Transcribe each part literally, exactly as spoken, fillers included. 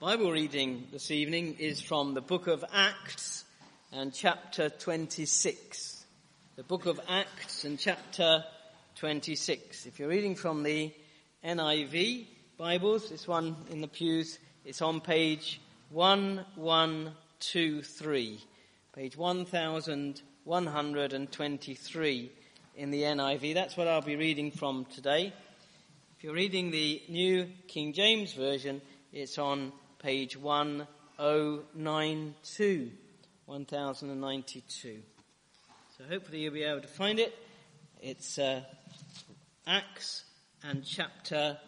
Bible reading this evening is from the book of Acts and chapter twenty-six. The book of Acts and chapter twenty-six. If you're reading from the N I V Bibles, this one in the pews, it's on page one one two three. Page one thousand one hundred twenty-three in the N I V. That's what I'll be reading from today. If you're reading the New King James Version, it's on page one thousand ninety-two. one thousand ninety-two. So hopefully you'll be able to find it. It's uh, Acts and chapter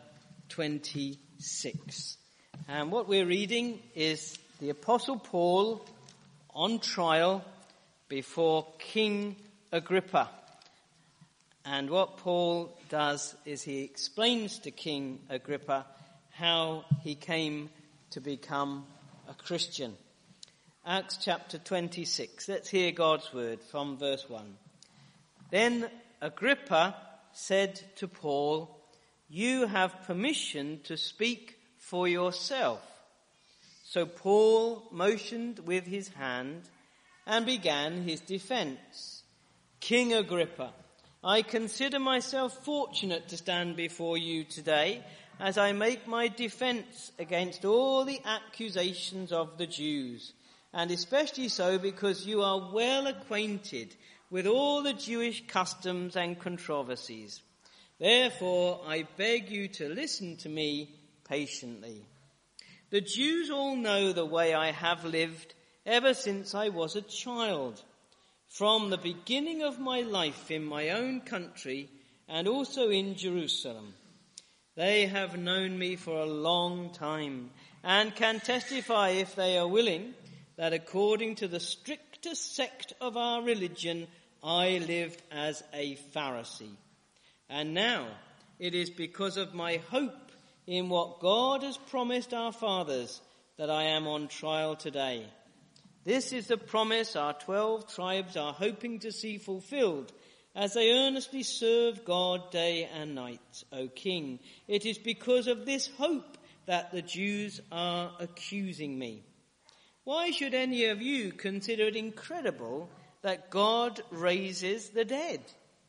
twenty-six. And what we're reading is the Apostle Paul on trial before King Agrippa. And what Paul does is he explains to King Agrippa how he came to become a Christian. Acts chapter twenty-six. Let's hear God's word from verse one. Then Agrippa said to Paul, "You have permission to speak for yourself." So Paul motioned with his hand and began his defense. "King Agrippa, I consider myself fortunate to stand before you today as I make my defense against all the accusations of the Jews, and especially so because you are well acquainted with all the Jewish customs and controversies. Therefore, I beg you to listen to me patiently. The Jews all know the way I have lived ever since I was a child, from the beginning of my life in my own country and also in Jerusalem. They have known me for a long time and can testify, if they are willing, that according to the strictest sect of our religion, I lived as a Pharisee. And now it is because of my hope in what God has promised our fathers that I am on trial today. This is the promise our twelve tribes are hoping to see fulfilled as they earnestly serve God day and night, O King. It is because of this hope that the Jews are accusing me. Why should any of you consider it incredible that God raises the dead?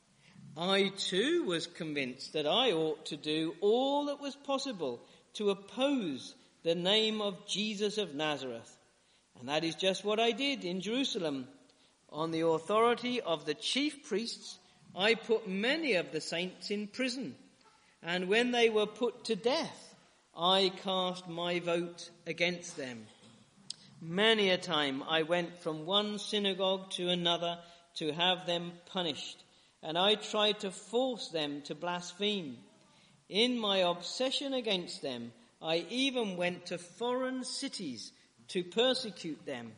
I too was convinced that I ought to do all that was possible to oppose the name of Jesus of Nazareth. And that is just what I did in Jerusalem. On the authority of the chief priests, I put many of the saints in prison. And when they were put to death, I cast my vote against them. Many a time I went from one synagogue to another to have them punished, and I tried to force them to blaspheme. In my obsession against them, I even went to foreign cities to persecute them.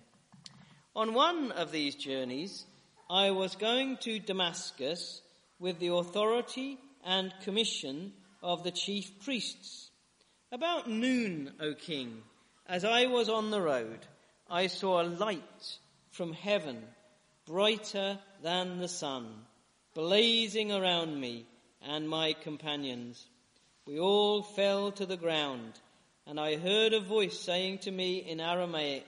On one of these journeys, I was going to Damascus with the authority and commission of the chief priests. About noon, O King, as I was on the road, I saw a light from heaven, brighter than the sun, blazing around me and my companions. We all fell to the ground, and I heard a voice saying to me in Aramaic,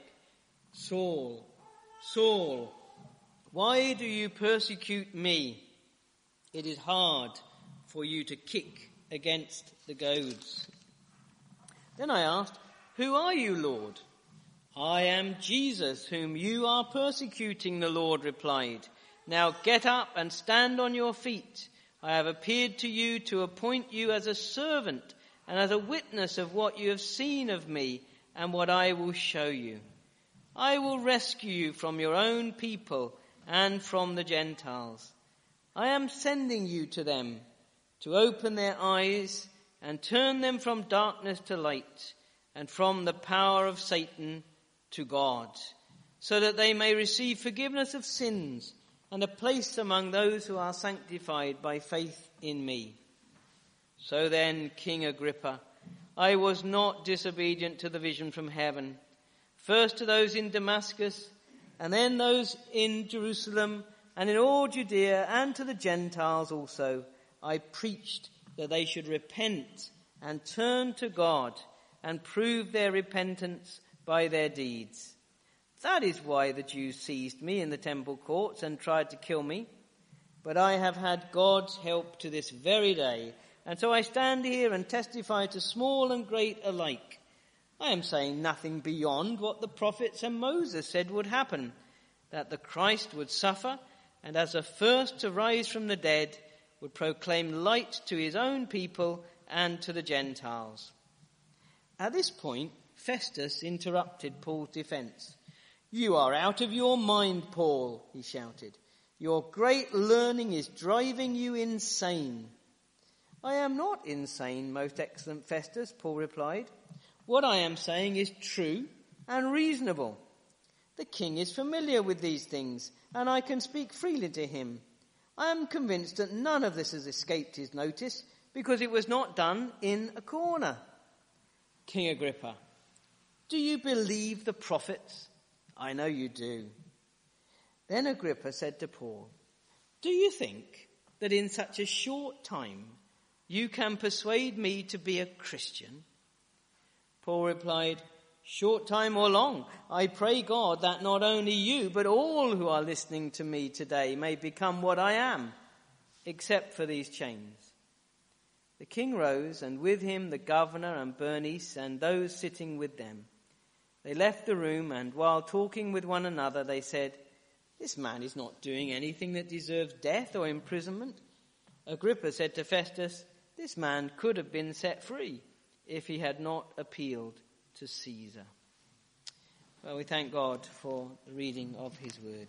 "Saul, Saul, why do you persecute me? It is hard for you to kick against the goads." Then I asked, "Who are you, Lord?" "I am Jesus, whom you are persecuting," the Lord replied. "Now get up and stand on your feet. I have appeared to you to appoint you as a servant and as a witness of what you have seen of me and what I will show you. I will rescue you from your own people and from the Gentiles. I am sending you to them to open their eyes and turn them from darkness to light and from the power of Satan to God, so that they may receive forgiveness of sins and a place among those who are sanctified by faith in me. So then, King Agrippa, I was not disobedient to the vision from heaven. First to those in Damascus, and then those in Jerusalem, and in all Judea, and to the Gentiles also, I preached that they should repent and turn to God and prove their repentance by their deeds. That is why the Jews seized me in the temple courts and tried to kill me. But I have had God's help to this very day, and so I stand here and testify to small and great alike. I am saying nothing beyond what the prophets and Moses said would happen, that the Christ would suffer, and as the first to rise from the dead, would proclaim light to his own people and to the Gentiles. At this point, Festus interrupted Paul's defense. "You are out of your mind, Paul," he shouted. "Your great learning is driving you insane." "I am not insane, most excellent Festus," Paul replied. "What I am saying is true and reasonable. The king is familiar with these things, and I can speak freely to him. I am convinced that none of this has escaped his notice, because it was not done in a corner." King Agrippa, "Do you believe the prophets? I know you do." Then Agrippa said to Paul, "Do you think that in such a short time you can persuade me to be a Christian?" Paul replied, "Short time or long, I pray God that not only you, but all who are listening to me today may become what I am, except for these chains." The king rose, and with him the governor and Bernice and those sitting with them. They left the room, and while talking with one another, they said, "This man is not doing anything that deserves death or imprisonment." Agrippa said to Festus, "This man could have been set free if he had not appealed to Caesar." Well, we thank God for the reading of his word.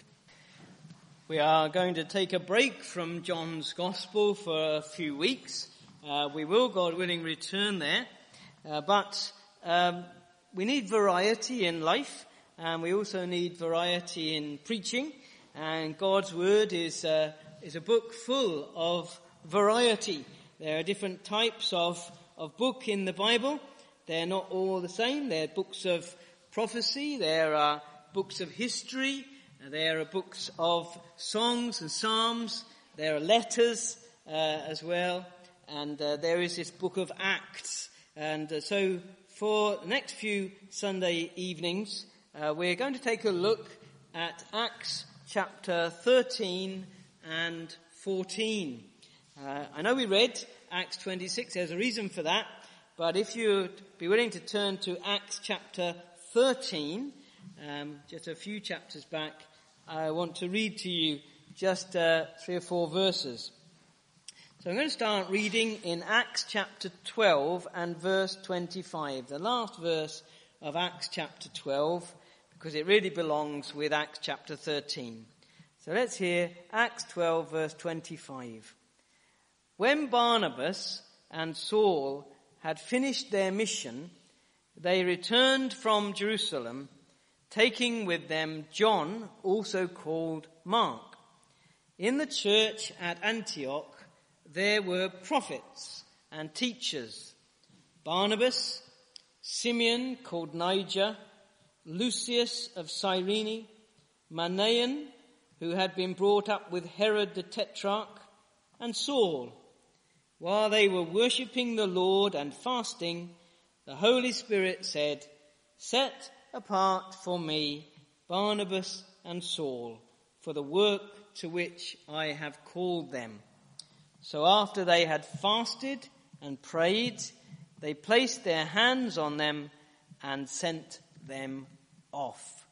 We are going to take a break from John's Gospel for a few weeks. Uh, we will, God willing, return there. Uh, but um, we need variety in life, and we also need variety in preaching. And God's word is, uh, is a book full of variety. There are different types of, of book in the Bible. They're not all the same. They're books of prophecy. There are books of history. There are books of songs and psalms. There are letters uh, as well. And uh, there is this book of Acts. And uh, so for the next few Sunday evenings, uh, we're going to take a look at Acts chapter thirteen and fourteen. Uh, I know we read Acts twenty-six. There's a reason for that. But if you'd be willing to turn to Acts chapter thirteen, um, just a few chapters back, I want to read to you just uh, three or four verses. So I'm going to start reading in Acts chapter twelve and verse twenty-five, the last verse of Acts chapter twelve, because it really belongs with Acts chapter thirteen. So let's hear Acts twelve verse twenty-five. When Barnabas and Saul had finished their mission, they returned from Jerusalem, taking with them John, also called Mark. In the church at Antioch, there were prophets and teachers: Barnabas, Simeon called Niger, Lucius of Cyrene, Manaen, who had been brought up with Herod the Tetrarch, and Saul. While they were worshipping the Lord and fasting, the Holy Spirit said, "Set apart for me Barnabas and Saul for the work to which I have called them." So after they had fasted and prayed, they placed their hands on them and sent them off.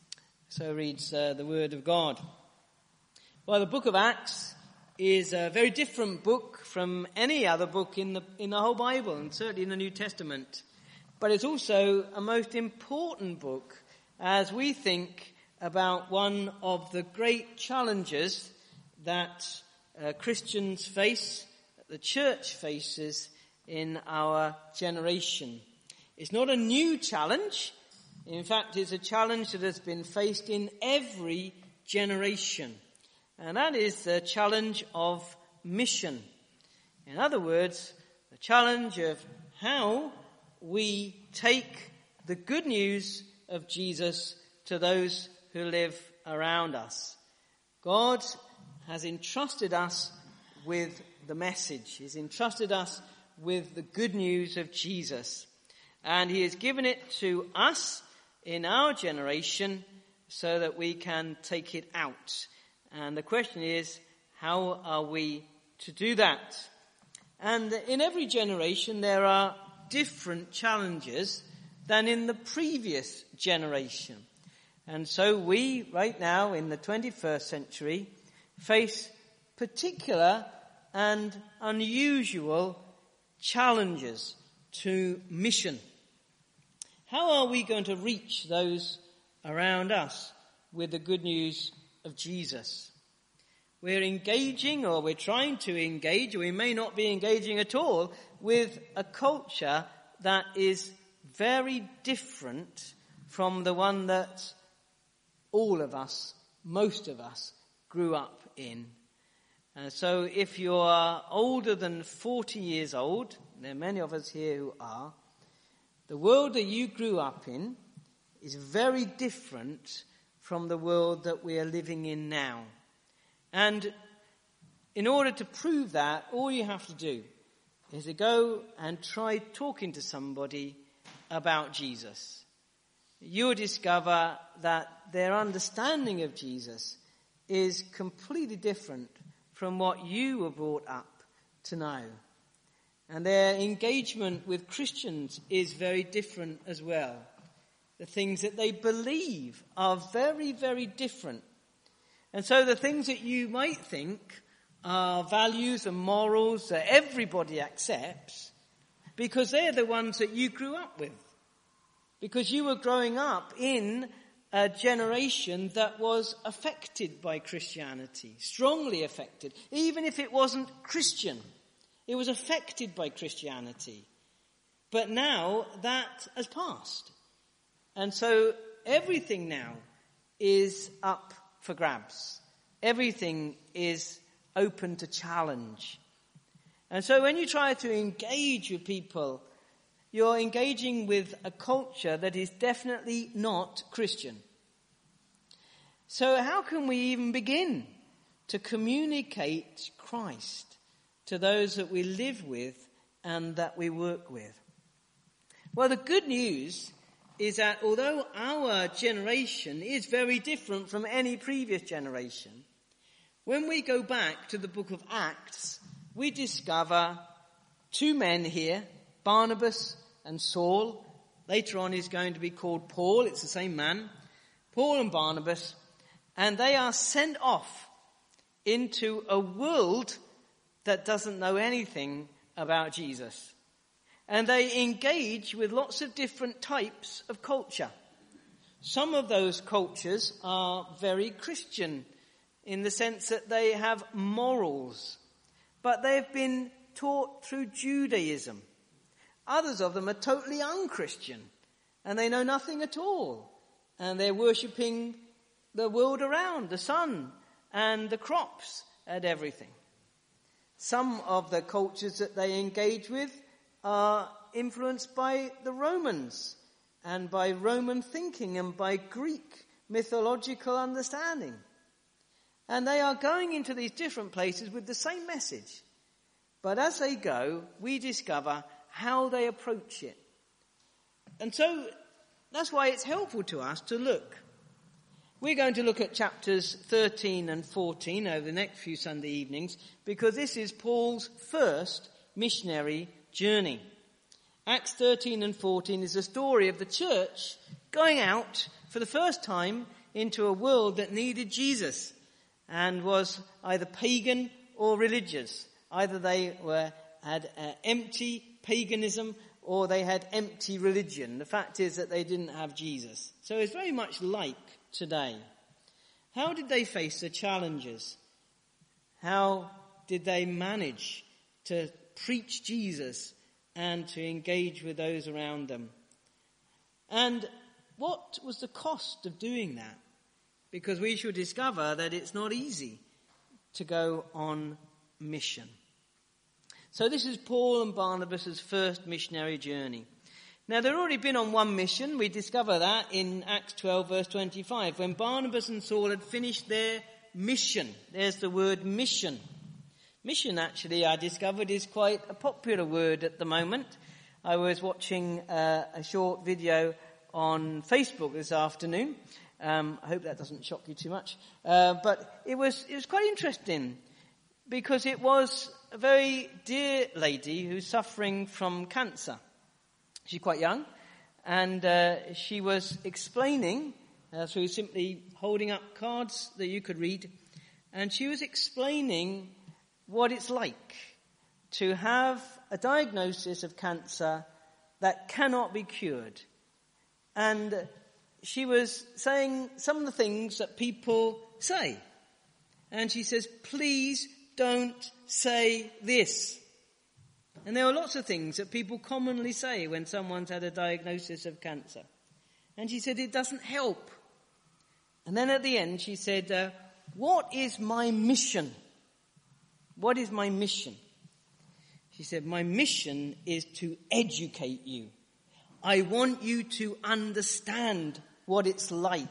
So reads uh, the word of God. Well, the book of Acts is a very different book from any other book in the in the whole Bible, and certainly in the New Testament. But it's also a most important book as we think about one of the great challenges that uh, Christians face, that the church faces in our generation. It's not a new challenge. In fact, it's a challenge that has been faced in every generation. And that is the challenge of mission. In other words, the challenge of how we take the good news of Jesus to those who live around us. God has entrusted us with the message. He's entrusted us with the good news of Jesus. And he has given it to us in our generation so that we can take it out. And the question is, how are we to do that? And in every generation there are different challenges than in the previous generation. And so we, right now in the twenty-first century, face particular and unusual challenges to mission. How are we going to reach those around us with the good news of Jesus? We're engaging, or we're trying to engage, or we may not be engaging at all, with a culture that is very different from the one that all of us, most of us, grew up in. Uh, so if you are older than forty years old, there are many of us here who are, the world that you grew up in is very different from the world that we are living in now. And in order to prove that, all you have to do is to go and try talking to somebody about Jesus. You will discover that their understanding of Jesus is completely different from what you were brought up to know. And their engagement with Christians is very different as well. The things that they believe are very, very different. And so the things that you might think are values and morals that everybody accepts, because they're the ones that you grew up with. Because you were growing up in a generation that was affected by Christianity, strongly affected. Even if it wasn't Christian, it was affected by Christianity. But now that has passed. And so everything now is up for grabs. Everything is open to challenge. And so when you try to engage with people, you're engaging with a culture that is definitely not Christian. So how can we even begin to communicate Christ to those that we live with and that we work with? Well, the good news is that although our generation is very different from any previous generation, when we go back to the book of Acts, we discover two men here, Barnabas and Saul. Later on he's going to be called Paul. It's the same man. Paul and Barnabas. And they are sent off into a world that doesn't know anything about Jesus. And they engage with lots of different types of culture. Some of those cultures are very Christian in the sense that they have morals, but they've been taught through Judaism. Others of them are totally unchristian, and they know nothing at all, and they're worshipping the world around, the sun and the crops and everything. Some of the cultures that they engage with are influenced by the Romans and by Roman thinking and by Greek mythological understanding. And they are going into these different places with the same message. But as they go, we discover how they approach it. And so that's why it's helpful to us to look. We're going to look at chapters thirteen and fourteen over the next few Sunday evenings, because this is Paul's first missionary journey. Acts thirteen and fourteen is the story of the church going out for the first time into a world that needed Jesus and was either pagan or religious. Either they were had uh, empty paganism or they had empty religion. The fact is that they didn't have Jesus. So it's very much like today. How did they face the challenges? How did they manage to preach Jesus and to engage with those around them? And what was the cost of doing that? Because we shall discover that it's not easy to go on mission. So this is Paul and Barnabas' first missionary journey. Now, they'd already been on one mission. We discover that in Acts twelve, verse twenty-five, when Barnabas and Saul had finished their mission. There's the word mission. Mission, actually, I discovered, is quite a popular word at the moment. I was watching uh, a short video on Facebook this afternoon. Um, I hope that doesn't shock you too much. Uh, but it was it was quite interesting because it was a very dear lady who's suffering from cancer. She's quite young, and uh, she was explaining uh, through simply holding up cards that you could read, and she was explaining what it's like to have a diagnosis of cancer that cannot be cured. And she was saying some of the things that people say. And she says, please don't say this. And there are lots of things that people commonly say when someone's had a diagnosis of cancer. And she said, it doesn't help. And then at the end she said, uh, what is my mission? What is my mission? She said, my mission is to educate you. I want you to understand what it's like.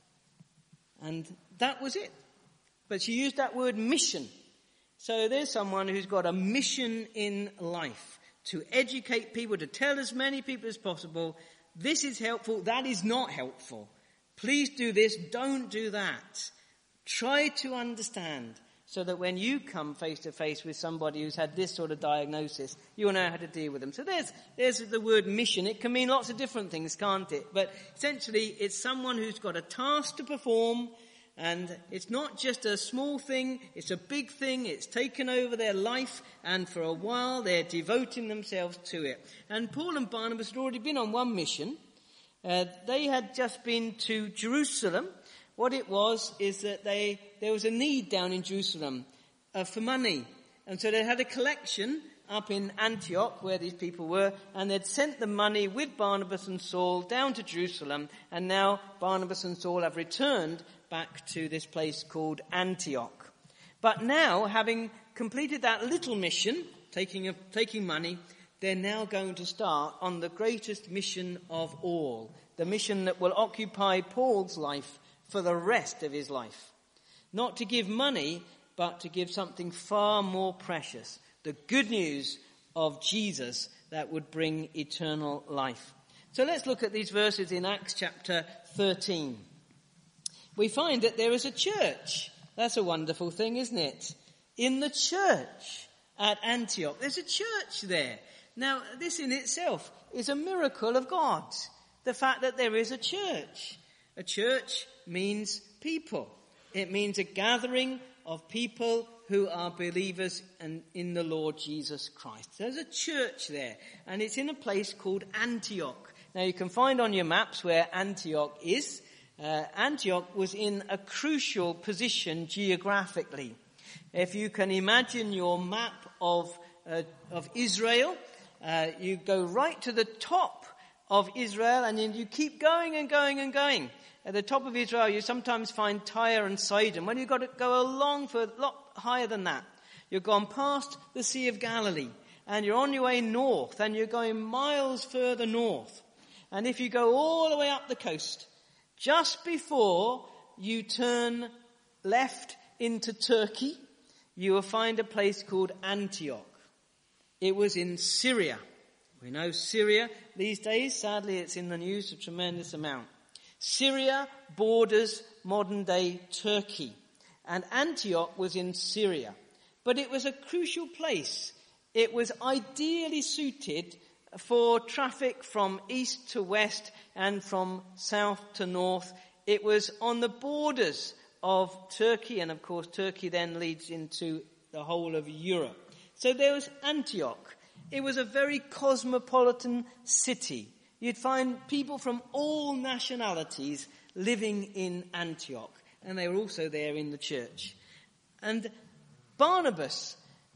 And that was it. But she used that word mission. So there's someone who's got a mission in life to educate people, to tell as many people as possible, this is helpful, that is not helpful. Please do this, don't do that. Try to understand, so that when you come face to face with somebody who's had this sort of diagnosis, you'll know how to deal with them. So there's, there's the word mission. It can mean lots of different things, can't it? But essentially, it's someone who's got a task to perform, and it's not just a small thing, it's a big thing. It's taken over their life, and for a while they're devoting themselves to it. And Paul and Barnabas had already been on one mission. Uh, they had just been to Jerusalem. What it was is that they there was a need down in Jerusalem uh, for money. And so they had a collection up in Antioch where these people were, and they'd sent the money with Barnabas and Saul down to Jerusalem, and now Barnabas and Saul have returned back to this place called Antioch. But now, having completed that little mission, taking a, taking money, they're now going to start on the greatest mission of all, the mission that will occupy Paul's life for the rest of his life. Not to give money, but to give something far more precious, the good news of Jesus that would bring eternal life. So let's look at these verses in Acts chapter thirteen. We find that there is a church. That's a wonderful thing, isn't it? In the church at Antioch. There's a church there. Now, this in itself is a miracle of God. The fact that there is a church. A church means people. It means a gathering of people who are believers in, in the Lord Jesus Christ. There's a church there, and it's in a place called Antioch. Now, you can find on your maps where Antioch is. Uh, Antioch was in a crucial position geographically. If you can imagine your map of uh, of Israel, uh, you go right to the top of Israel, and then you keep going and going and going. At the top of Israel, you sometimes find Tyre and Sidon. Well, you've got to go along for a lot higher than that. You've gone past the Sea of Galilee, and you're on your way north, and you're going miles further north. And if you go all the way up the coast, just before you turn left into Turkey, you will find a place called Antioch. It was in Syria. We know Syria these days. Sadly, it's in the news a tremendous amount. Syria borders modern-day Turkey, and Antioch was in Syria. But it was a crucial place. It was ideally suited for traffic from east to west and from south to north. It was on the borders of Turkey, and of course Turkey then leads into the whole of Europe. So there was Antioch. It was a very cosmopolitan city. You'd find people from all nationalities living in Antioch, and they were also there in the church. And Barnabas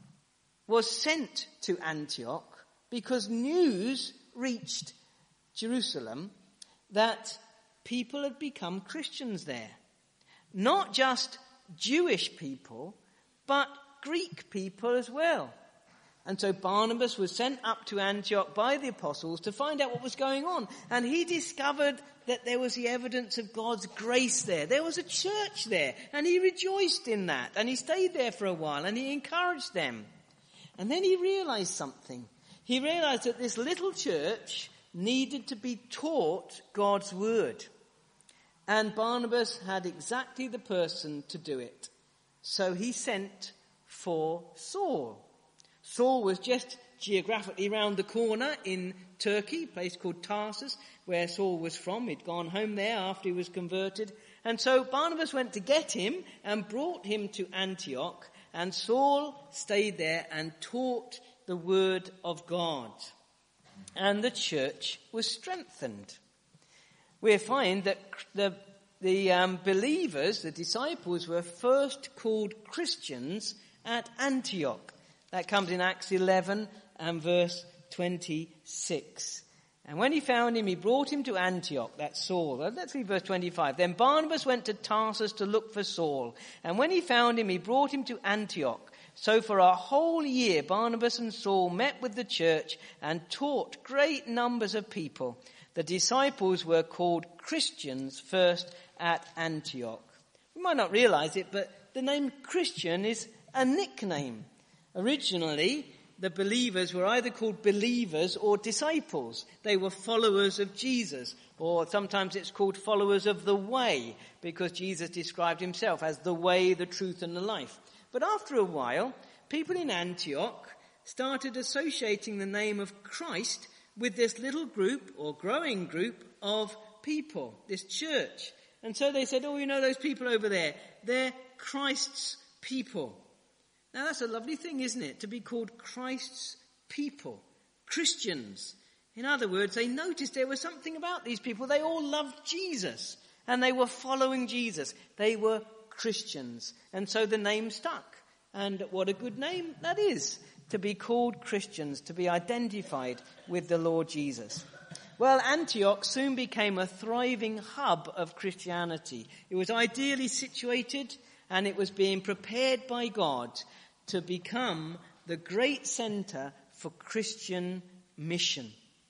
was sent to Antioch because news reached Jerusalem that people had become Christians there. Not just Jewish people, but Greek people as well. And so Barnabas was sent up to Antioch by the apostles to find out what was going on. And he discovered that there was the evidence of God's grace there. There was a church there, and he rejoiced in that. And he stayed there for a while, and he encouraged them. And then he realized something. he realized that this little church needed to be taught God's word. And Barnabas had exactly the person to do it. So he sent for Saul. Saul was just geographically round the corner in Turkey, a place called Tarsus, where Saul was from. He'd gone home there after he was converted. And so Barnabas went to get him and brought him to Antioch. And Saul stayed there and taught the word of God. And the church was strengthened. We find that the, the um, believers, the disciples, were first called Christians at Antioch. That comes in Acts eleven and verse twenty-six. And when he found him, he brought him to Antioch, that's Saul. Let's read verse twenty-five. Then Barnabas went to Tarsus to look for Saul. And when he found him, he brought him to Antioch. So for a whole year, Barnabas and Saul met with the church and taught great numbers of people. The disciples were called Christians first at Antioch. We might not realize it, but the name Christian is a nickname. Originally, the believers were either called believers or disciples. They were followers of Jesus, or sometimes it's called followers of the way, because Jesus described himself as the way, the truth, and the life. But after a while, people in Antioch started associating the name of Christ with this little group or growing group of people, this church. And so they said, oh, you know those people over there, they're Christ's people. Now that's a lovely thing, isn't it? To be called Christ's people, Christians. In other words, they noticed there was something about these people. They all loved Jesus and they were following Jesus. They were Christians. And so the name stuck. And what a good name that is, to be called Christians, to be identified with the Lord Jesus. Well, Antioch soon became a thriving hub of Christianity. It was ideally situated and it was being prepared by God to become the great centre for Christian mission.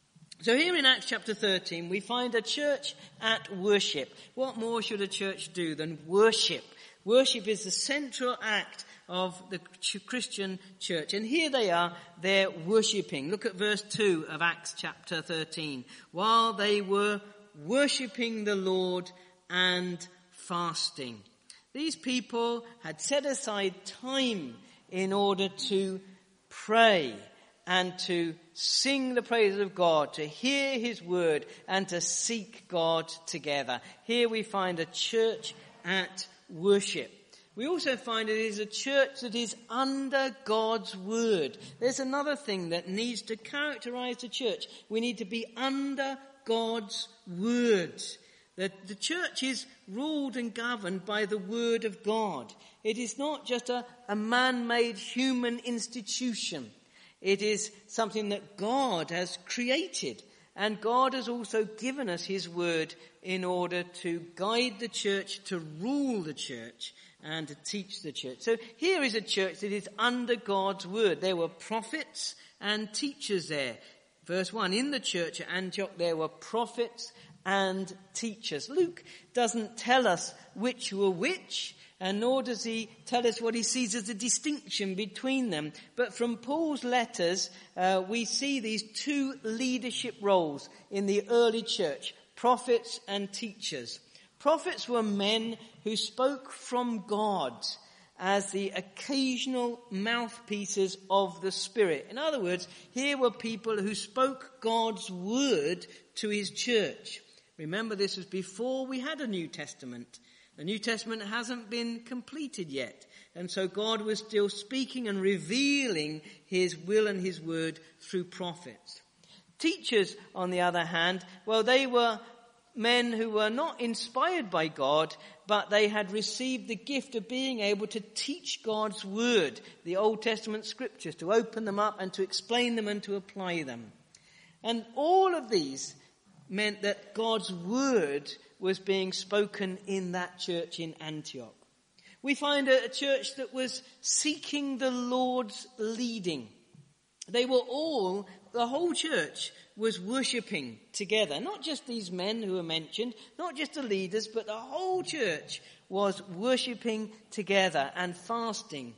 So here in Acts chapter thirteen, we find a church at worship. What more should a church do than worship? Worship is the central act of the Christian church. And here they are, they're worshipping. Look at verse two of Acts chapter thirteen. While they were worshipping the Lord and fasting. These people had set aside time in order to pray and to sing the praises of God, to hear his word and to seek God together. Here we find a church at worship. We also find it is a church that is under God's word. There's another thing that needs to characterize the church. We need to be under God's word. That the church is ruled and governed by the word of God. It is not just a, a man-made human institution. It is something that God has created. And God has also given us his word in order to guide the church, to rule the church, and to teach the church. So here is a church that is under God's word. There were prophets and teachers there. Verse one, in the church at Antioch there were prophets and teachers. Luke doesn't tell us which were which, and nor does he tell us what he sees as a distinction between them. But from Paul's letters, uh, we see these two leadership roles in the early church, prophets and teachers. Prophets were men who spoke from God as the occasional mouthpieces of the Spirit. In other words, here were people who spoke God's word to his church. Remember, this was before we had a New Testament. The New Testament hasn't been completed yet. And so God was still speaking and revealing his will and his word through prophets. Teachers, on the other hand, well, they were men who were not inspired by God, but they had received the gift of being able to teach God's word, the Old Testament scriptures, to open them up and to explain them and to apply them. And all of these meant that God's word was being spoken in that church in Antioch. We find a, a church that was seeking the Lord's leading. They were all, the whole church was worshipping together. Not just these men who were mentioned, not just the leaders, but the whole church was worshipping together and fasting.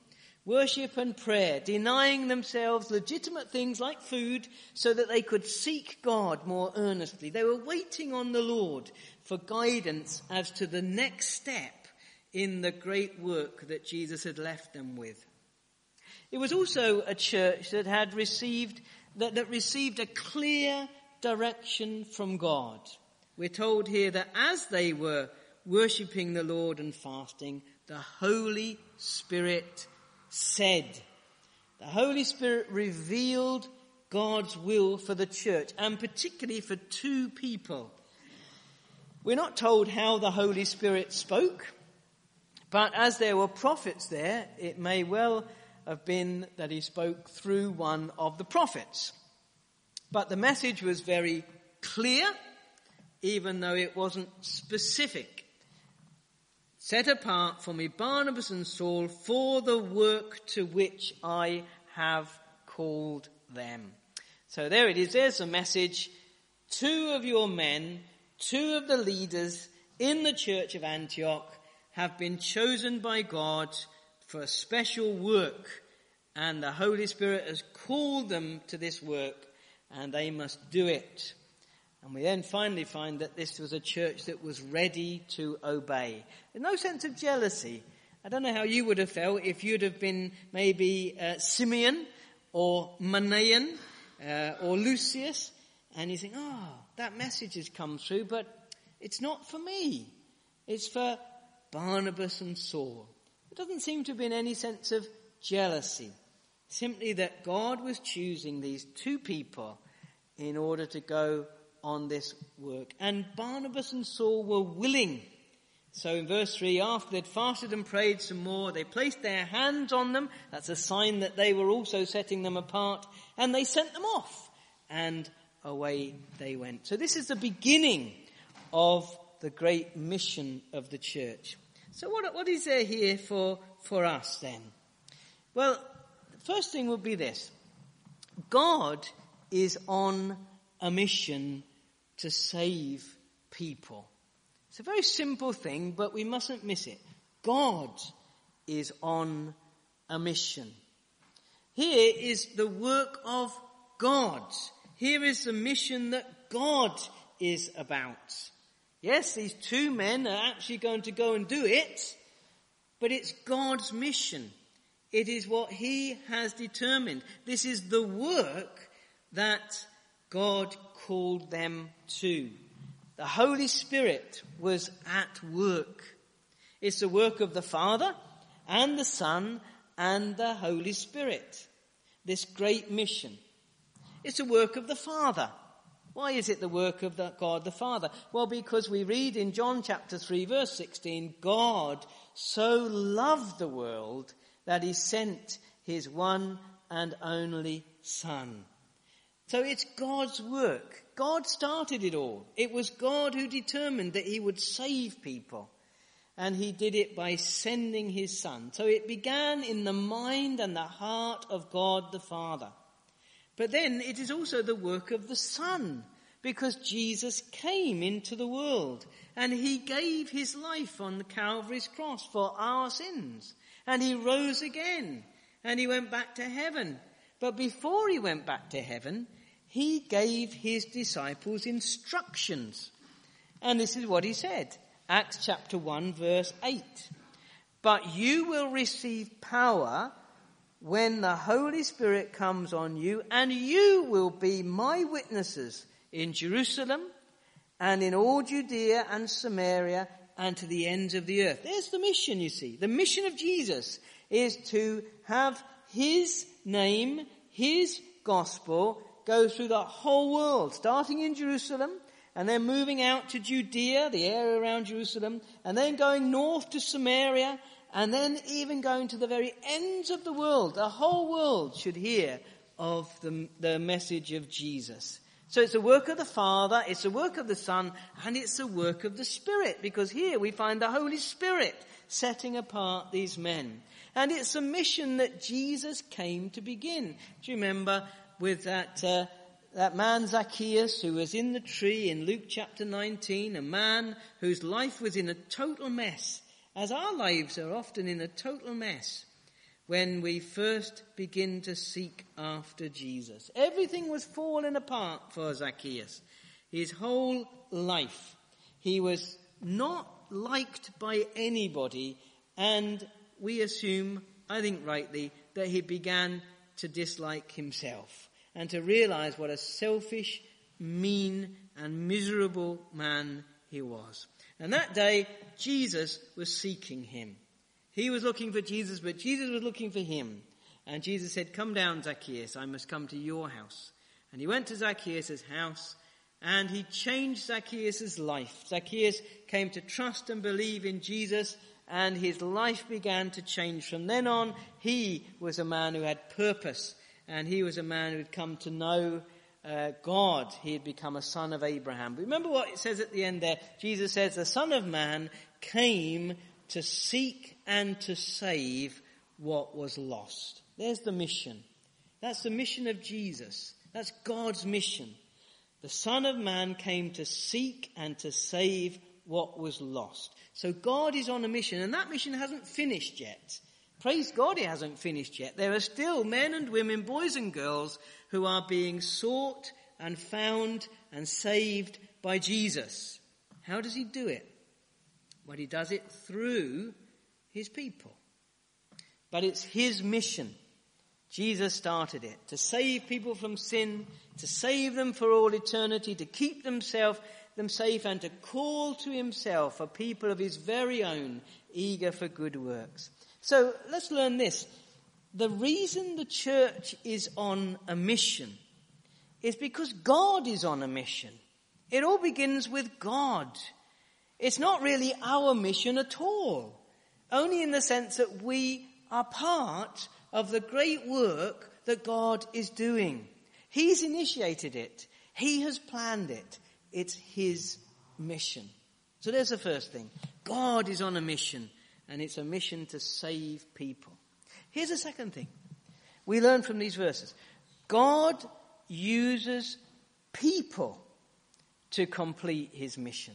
worship and prayer, denying themselves legitimate things like food so that they could seek God more earnestly. They were waiting on the Lord for guidance as to the next step in the great work that Jesus had left them with. It was also a church that had received, that, that received a clear direction from God. We're told here that as they were worshipping the Lord and fasting, the Holy Spirit said. The Holy Spirit revealed God's will for the church, and particularly for two people. We're not told how the Holy Spirit spoke, but as there were prophets there, it may well have been that he spoke through one of the prophets. But the message was very clear, even though it wasn't specific. Set apart for me Barnabas and Saul for the work to which I have called them. So there it is. There's the message. Two of your men, two of the leaders in the church of Antioch have been chosen by God for a special work, and the Holy Spirit has called them to this work, and they must do it. And we then finally find that this was a church that was ready to obey. There's no sense of jealousy. I don't know how you would have felt if you'd have been maybe uh, Simeon or Manaen uh, or Lucius, and you think, oh, that message has come through, but it's not for me. It's for Barnabas and Saul. There doesn't seem to have been any sense of jealousy. Simply that God was choosing these two people in order to go on this work. And Barnabas and Saul were willing. So in verse three, after they'd fasted and prayed some more, they placed their hands on them. That's a sign that they were also setting them apart. And they sent them off. And away they went. So this is the beginning of the great mission of the church. So what, what is there here for, for us then? Well, the first thing would be this. God is on a mission to save people. It's a very simple thing, but we mustn't miss it. God is on a mission. Here is the work of God. Here is the mission that God is about. Yes, these two men are actually going to go and do it, but it's God's mission. It is what he has determined. This is the work that God called them to. The Holy Spirit was at work. It's the work of the Father and the Son and the Holy Spirit. This great mission. It's the work of the Father. Why is it the work of the God the Father? Well, because we read in John chapter three verse sixteen, God so loved the world that he sent his one and only Son. So it's God's work. God started it all. It was God who determined that he would save people. And he did it by sending his Son. So it began in the mind and the heart of God the Father. But then it is also the work of the Son, because Jesus came into the world and he gave his life on the Calvary's cross for our sins. And he rose again and he went back to heaven. But before he went back to heaven, he gave his disciples instructions. And this is what he said. Acts chapter one verse eight. But you will receive power when the Holy Spirit comes on you, and you will be my witnesses in Jerusalem and in all Judea and Samaria and to the ends of the earth. There's the mission, you see. The mission of Jesus is to have his name, his gospel, go through the whole world, starting in Jerusalem and then moving out to Judea, the area around Jerusalem, and then going north to Samaria, and then even going to the very ends of the world. The whole world should hear of the, the message of Jesus. So it's the work of the Father, it's the work of the Son, and it's the work of the Spirit, because here we find the Holy Spirit setting apart these men. And it's a mission that Jesus came to begin. Do you remember with that uh, that man Zacchaeus who was in the tree in Luke chapter nineteen, a man whose life was in a total mess, as our lives are often in a total mess. when we first begin to seek after Jesus. Everything was falling apart for Zacchaeus. His whole life. He was not liked by anybody, and we assume, I think rightly, that he began to dislike himself and to realize what a selfish, mean and miserable man he was. And that day, Jesus was seeking him. He was looking for Jesus, but Jesus was looking for him. And Jesus said, "Come down, Zacchaeus, I must come to your house." And he went to Zacchaeus' house, and he changed Zacchaeus' life. Zacchaeus came to trust and believe in Jesus, and his life began to change. From then on, he was a man who had purpose, and he was a man who had come to know uh, God. He had become a son of Abraham. But remember what it says at the end there. Jesus says, "The Son of Man came to seek and to save what was lost." There's the mission. That's the mission of Jesus. That's God's mission. The Son of Man came to seek and to save what was lost. So God is on a mission, and that mission hasn't finished yet. Praise God, it hasn't finished yet. There are still men and women, boys and girls, who are being sought and found and saved by Jesus. How does he do it? Well, he does it through his people. But it's his mission. Jesus started it, to save people from sin, to save them for all eternity, to keep themselves, them safe, and to call to himself a people of his very own, eager for good works. So let's learn this. The reason the church is on a mission is because God is on a mission. It all begins with God. It's not really our mission at all, only in the sense that we are part of the great work that God is doing. He's initiated it. He has planned it. It's his mission. So there's the first thing. God is on a mission, and it's a mission to save people. Here's the second thing. We learn from these verses. God uses people to complete his mission.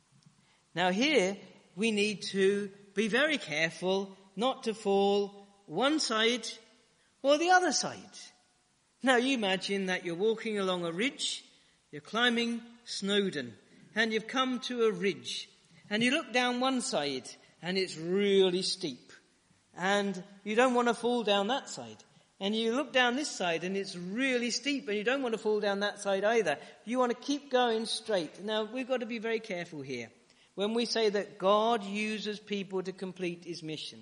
Now here, we need to be very careful not to fall one side or the other side. Now you imagine that you're walking along a ridge, you're climbing Snowdon, and you've come to a ridge, and you look down one side, and it's really steep, and you don't want to fall down that side. And you look down this side, and it's really steep, and you don't want to fall down that side either. You want to keep going straight. Now, we've got to be very careful here when we say that God uses people to complete his mission.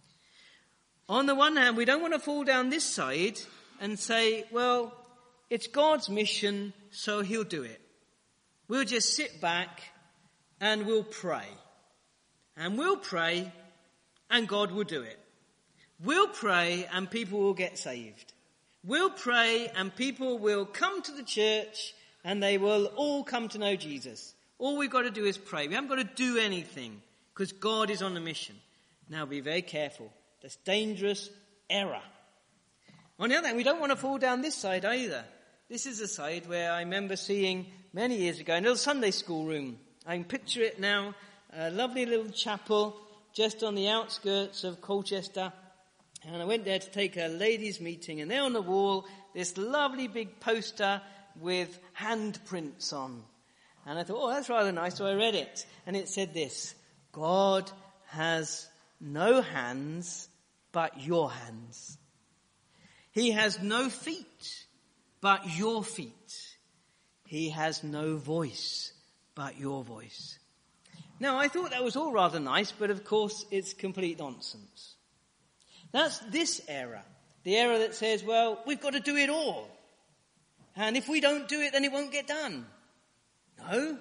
On the one hand, we don't want to fall down this side and say, well, it's God's mission, so he'll do it. We'll just sit back and we'll pray. And we'll pray and God will do it. We'll pray and people will get saved. We'll pray and people will come to the church and they will all come to know Jesus. All we've got to do is pray. We haven't got to do anything because God is on a mission. Now be very careful. That's dangerous error. On the other hand, we don't want to fall down this side either. This is a side where I remember seeing many years ago, a little Sunday school room. I can picture it now, a lovely little chapel just on the outskirts of Colchester. And I went there to take a ladies' meeting, and there on the wall, this lovely big poster with handprints on. And I thought, oh, that's rather nice, so I read it. And it said this: God has no hands but your hands. He has no feet but your feet. He has no voice but your voice. Now, I thought that was all rather nice, but of course it's complete nonsense. That's this era. The era that says, well, we've got to do it all. And if we don't do it, then it won't get done. No.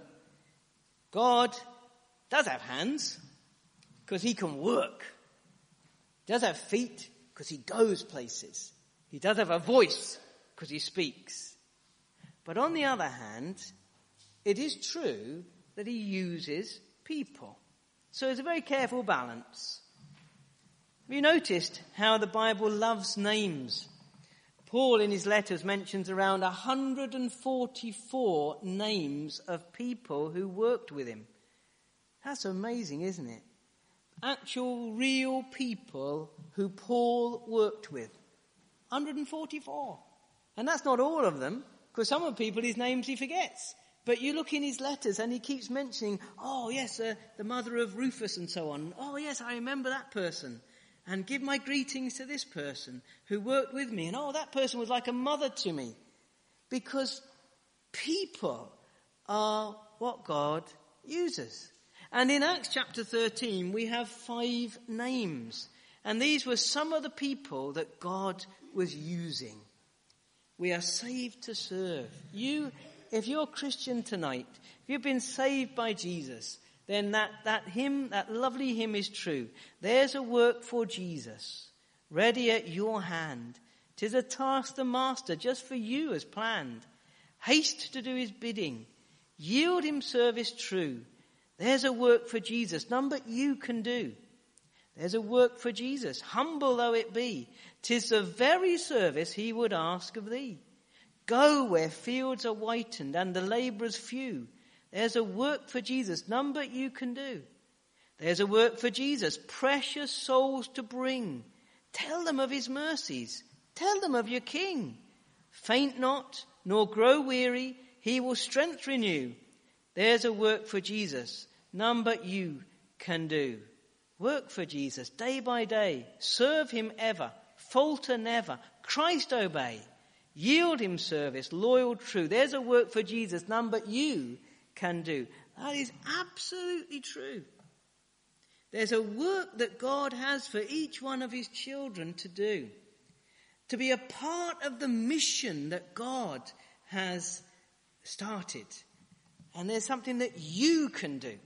God does have hands because he can work. He does have feet because he goes places. He does have a voice because he speaks. But on the other hand, it is true that he uses people. So it's a very careful balance. Have you noticed how the Bible loves names? Paul in his letters mentions around one hundred forty-four names of people who worked with him. That's amazing, isn't it? actual real people who Paul worked with. one hundred forty-four. And that's not all of them, because some of the people, his names he forgets. But you look in his letters and he keeps mentioning, oh yes, uh, the mother of Rufus and so on. Oh yes, I remember that person. And give my greetings to this person who worked with me. And oh, that person was like a mother to me. Because people are what God uses. And in Acts chapter thirteen, we have five names. And these were some of the people that God was using. We are saved to serve. You, if you're a Christian tonight, if you've been saved by Jesus, then that, that hymn, that lovely hymn is true. There's a work for Jesus, ready at your hand. 'Tis a task the Master just for you has planned. Haste to do his bidding. Yield him service true. There's a work for Jesus, none but you can do. There's a work for Jesus, humble though it be. 'Tis the very service he would ask of thee. Go where fields are whitened and the labourers few. There's a work for Jesus, none but you can do. There's a work for Jesus, precious souls to bring. Tell them of his mercies. Tell them of your King. Faint not, nor grow weary. He will strength renew. There's a work for Jesus, none but you can do. Work for Jesus day by day. Serve him ever. Falter never. Christ obey. Yield him service, loyal, true. There's a work for Jesus, none but you can do. That is absolutely true. There's a work that God has for each one of his children to do. To be a part of the mission that God has started. And there's something that you can do.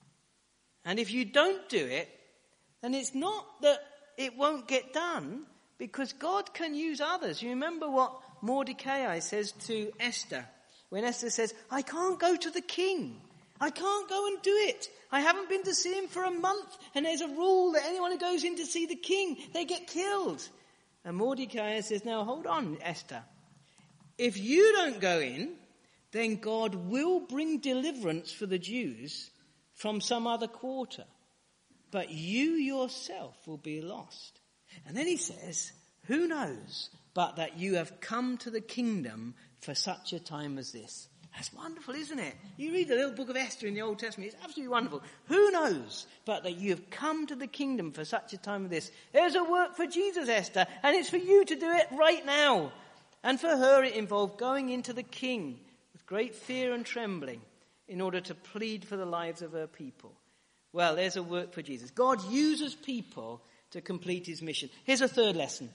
And if you don't do it, then it's not that it won't get done, because God can use others. You remember what Mordecai says to Esther, when Esther says, I can't go to the king. I can't go and do it. I haven't been to see him for a month, and there's a rule that anyone who goes in to see the king, they get killed. And Mordecai says, now hold on, Esther. If you don't go in, then God will bring deliverance for the Jews from some other quarter. But you yourself will be lost. And then he says, who knows but that you have come to the kingdom for such a time as this. That's wonderful, isn't it? You read the little book of Esther in the Old Testament, it's absolutely wonderful. Who knows but that you have come to the kingdom for such a time as this. There's a work for Jesus, Esther, and it's for you to do it right now. And for her it involved going into the king with great fear and trembling in order to plead for the lives of her people. Well, there's a work for Jesus. God uses people to complete his mission. Here's a third lesson.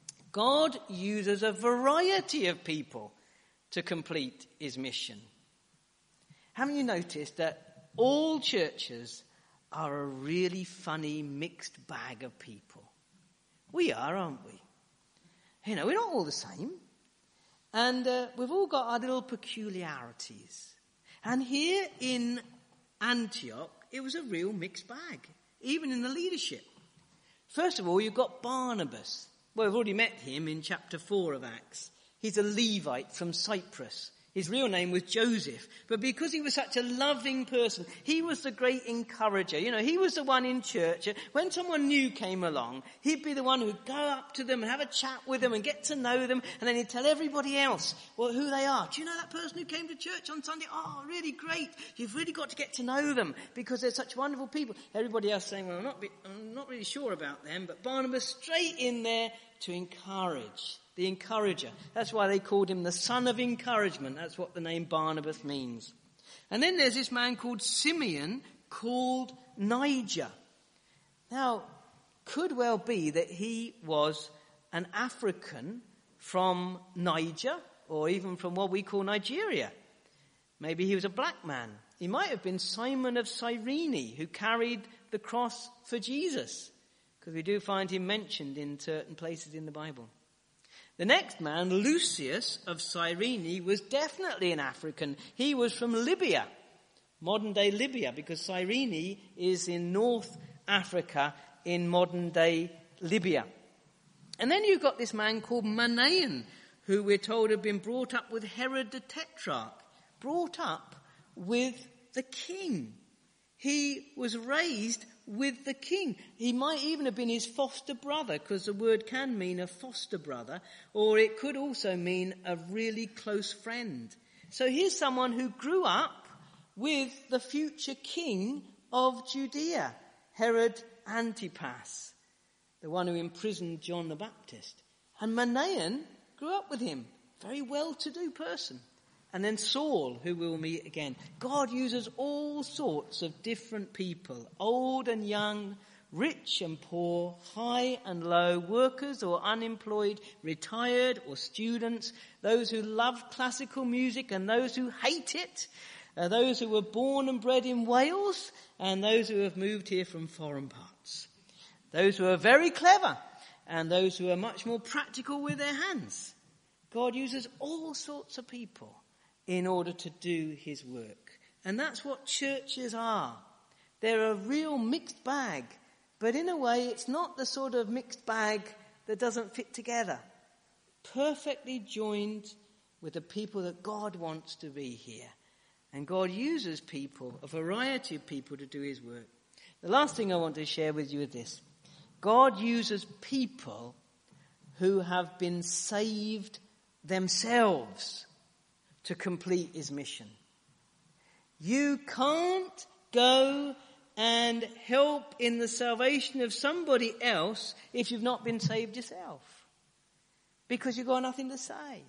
God uses a variety of people to complete his mission. Haven't you noticed that all churches are a really funny mixed bag of people? We are, aren't we? You know, we're not all the same. And uh, we've all got our little peculiarities. And here in Antioch, it was a real mixed bag, even in the leadership. First of all, you've got Barnabas. Well, we've already met him in chapter four of Acts. He's a Levite from Cyprus. His real name was Joseph. But because he was such a loving person, he was the great encourager. You know, he was the one in church. When someone new came along, he'd be the one who'd go up to them and have a chat with them and get to know them. And then he'd tell everybody else well, who they are. Do you know that person who came to church on Sunday? Oh, really great. You've really got to get to know them because they're such wonderful people. Everybody else saying, well, I'm not, be, I'm not really sure about them. But Barnabas straight in there to encourage. The encourager. That's why they called him the son of encouragement. That's what the name Barnabas means. And then there's this man called Simeon, called Niger. Now, could well be that he was an African from Niger, or even from what we call Nigeria. Maybe he was a black man. He might have been Simon of Cyrene, who carried the cross for Jesus, because we do find him mentioned in certain places in the Bible. The next man, Lucius of Cyrene, was definitely an African. He was from Libya, modern-day Libya, because Cyrene is in North Africa in modern-day Libya. And then you've got this man called Manaen, who we're told had been brought up with Herod the Tetrarch, brought up with the king. He was raised with the king. He might even have been his foster brother, because the word can mean a foster brother, or it could also mean a really close friend. So here's someone who grew up with the future king of Judea, Herod Antipas, the one who imprisoned John the Baptist. And Manaen grew up with him, very well-to-do person. And then Saul, who we'll meet again. God uses all sorts of different people, old and young, rich and poor, high and low, workers or unemployed, retired or students, those who love classical music and those who hate it, uh, those who were born and bred in Wales and those who have moved here from foreign parts, those who are very clever and those who are much more practical with their hands. God uses all sorts of people in order to do his work. And that's what churches are. They're a real mixed bag, but in a way it's not the sort of mixed bag that doesn't fit together. Perfectly joined with the people that God wants to be here. And God uses people, a variety of people, to do his work. The last thing I want to share with you is this. God uses people who have been saved themselves to complete his mission. You can't go and help in the salvation of somebody else if you've not been saved yourself, because you've got nothing to say.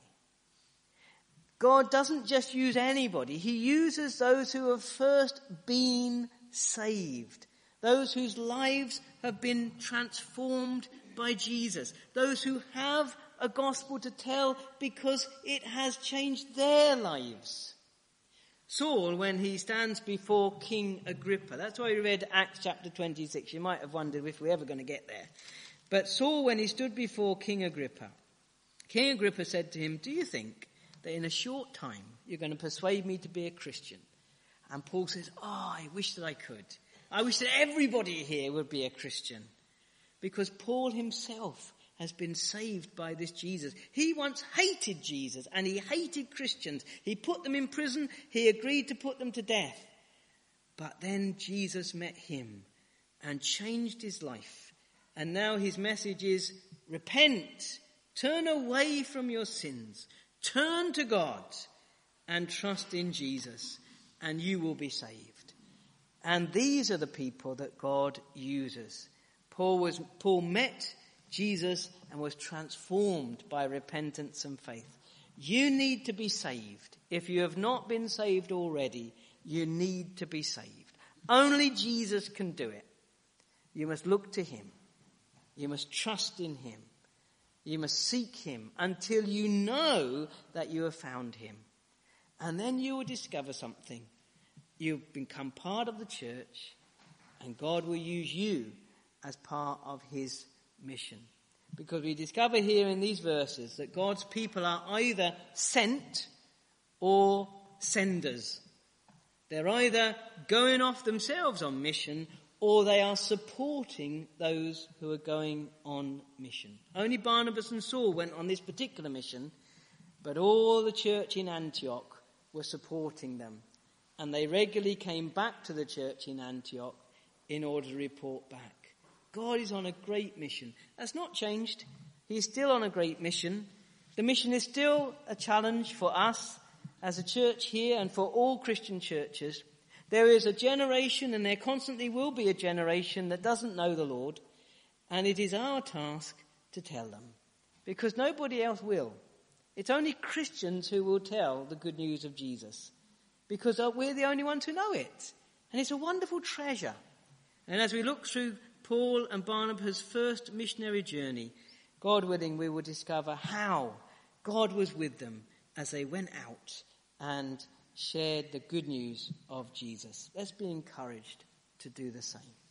God doesn't just use anybody. He uses those who have first been saved, those whose lives have been transformed by Jesus, those who have a gospel to tell because it has changed their lives. Saul, when he stands before King Agrippa, that's why we read Acts chapter twenty-six. You might have wondered if we're ever going to get there. But Saul, when he stood before King Agrippa, King Agrippa said to him, "Do you think that in a short time you're going to persuade me to be a Christian?" And Paul says, "Oh, I wish that I could. I wish that everybody here would be a Christian." Because Paul himself has been saved by this Jesus. He once hated Jesus and he hated Christians. He put them in prison. He agreed to put them to death. But then Jesus met him and changed his life. And now his message is, repent, turn away from your sins, turn to God and trust in Jesus, and you will be saved. And these are the people that God uses. Paul was, Paul met Jesus and was transformed by repentance and faith. You need to be saved. If you have not been saved already, you need to be saved. Only Jesus can do it. You must look to him. You must trust in him. You must seek him until you know that you have found him. And then you will discover something. You've become part of the church, and God will use you as part of his mission. Because we discover here in these verses that God's people are either sent or senders. They're either going off themselves on mission, or they are supporting those who are going on mission. Only Barnabas and Saul went on this particular mission, but all the church in Antioch were supporting them. And they regularly came back to the church in Antioch in order to report back. God is on a great mission. That's not changed. He's still on a great mission. The mission is still a challenge for us as a church here and for all Christian churches. There is a generation, and there constantly will be a generation, that doesn't know the Lord. And it is our task to tell them, because nobody else will. It's only Christians who will tell the good news of Jesus, because we're the only ones who know it. And it's a wonderful treasure. And as we look through Paul and Barnabas' first missionary journey, God willing, we will discover how God was with them as they went out and shared the good news of Jesus. Let's be encouraged to do the same.